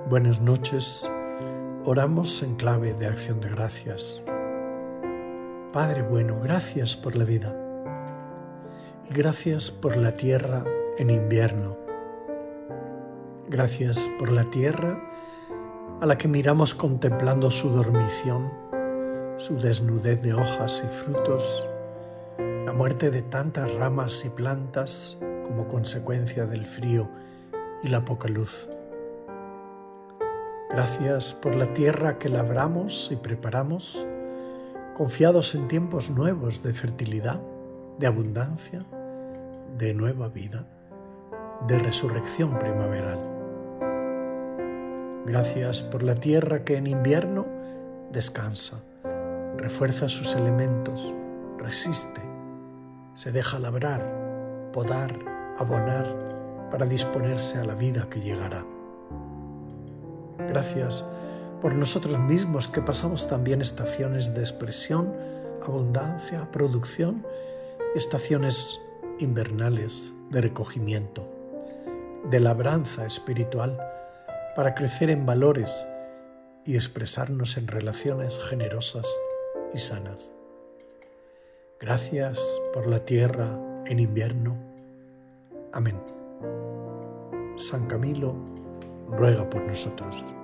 Buenas noches, oramos en clave de acción de gracias. Padre bueno, gracias por la vida y gracias por la tierra en invierno. Gracias por la tierra a la que miramos contemplando su dormición, su desnudez de hojas y frutos, la muerte de tantas ramas y plantas como consecuencia del frío y la poca luz. Gracias por la tierra que labramos y preparamos, confiados en tiempos nuevos de fertilidad, de abundancia, de nueva vida, de resurrección primaveral. Gracias por la tierra que en invierno descansa, refuerza sus elementos, resiste, se deja labrar, podar, abonar para disponerse a la vida que llegará. Gracias por nosotros mismos que pasamos también estaciones de expresión, abundancia, producción, estaciones invernales de recogimiento, de labranza espiritual para crecer en valores y expresarnos en relaciones generosas y sanas. Gracias por la tierra en invierno. Amén. San Camilo ruega por nosotros.